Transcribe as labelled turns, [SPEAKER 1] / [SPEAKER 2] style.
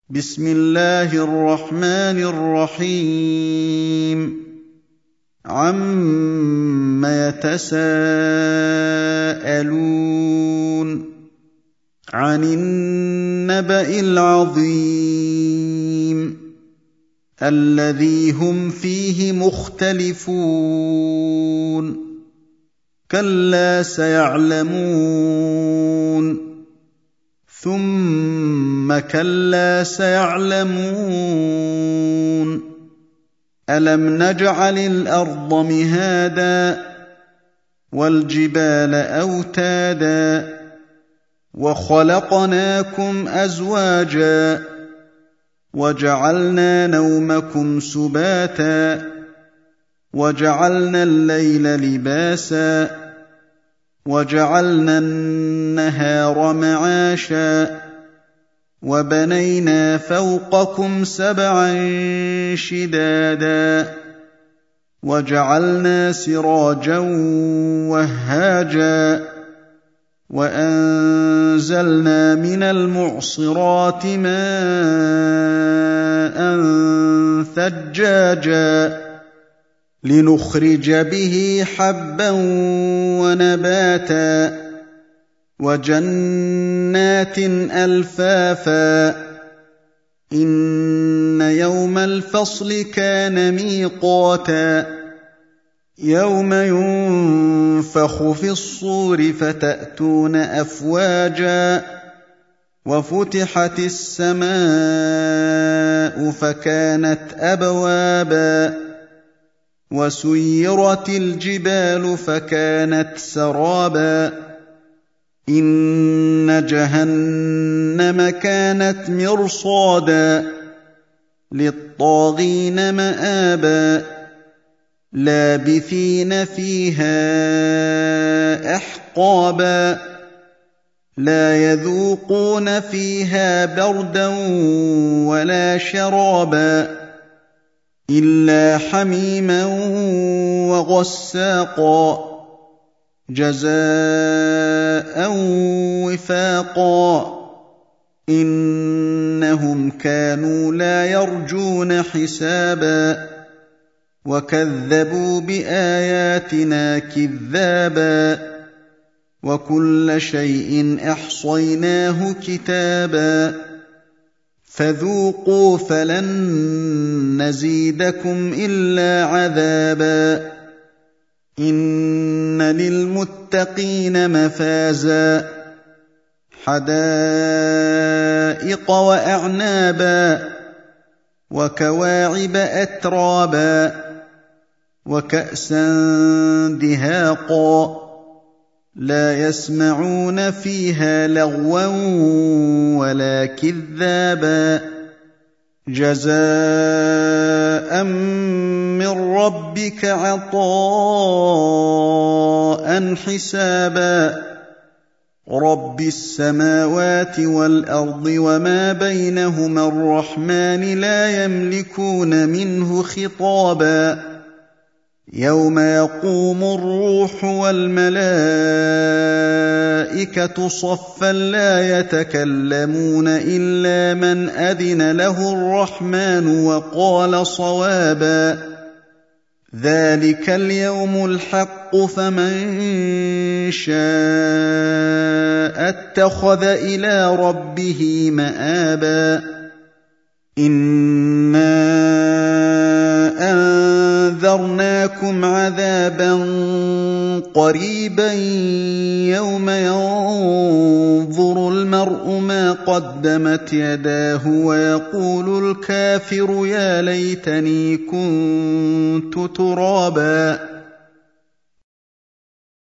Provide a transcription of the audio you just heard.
[SPEAKER 1] بسم الله الرحمن الرحيم عَمَّ يتساءلون عن النبأ العظيم الذي هم فيه مختلفون كلا سيعلمون ثم كلا سيعلمون ألم نجعل الأرض مهادا والجبال أوتادا وخلقناكم أزواجا وجعلنا نومكم سباتا وجعلنا الليل لباسا وجعلنا النهار معاشا وبنينا فوقكم سبعا شدادا وجعلنا سراجا وهاجا وأنزلنا من المعصرات ماء ثجاجا لنخرج به حبا ونباتا وجنات ألفافا إن يوم الفصل كان ميقاتا يوم ينفخ في الصور فتأتون أفواجا وفتحت السماء فكانت أبوابا وسيرت الجبال فكانت سرابا إن جهنم كانت مرصادا للطاغين مآبا لابثين فيها أحقابا لا يذوقون فيها بردا ولا شرابا إلا حميما وغساقا جزاء وفاقا إنهم كانوا لا يرجون حسابا وكذبوا بآياتنا كذابا وكل شيء أحصيناه كتابا فذوقوا فلن نزيدكم إلا عذابا إن للمتقين مفازا حدائق وأعنابا وكواعب أترابا وكأسا دهاقا لا يسمعون فيها لغوا ولا كذابا جزاء من ربك عطاء حسابا رب السماوات والأرض وما بينهما الرحمن لا يملكون منه خطابا يوم يقوم الروح والملائكة صفا لا يتكلمون إلا من أذن له الرحمن وقال صوابا ذلك اليوم الحق فمن شاء اتخذ إلى ربه مآبا إنا أنذرناكم عذابا قريبا يوم ينظر المرء ما قدمت يداه ويقول الكافر يا ليتني كنت ترابا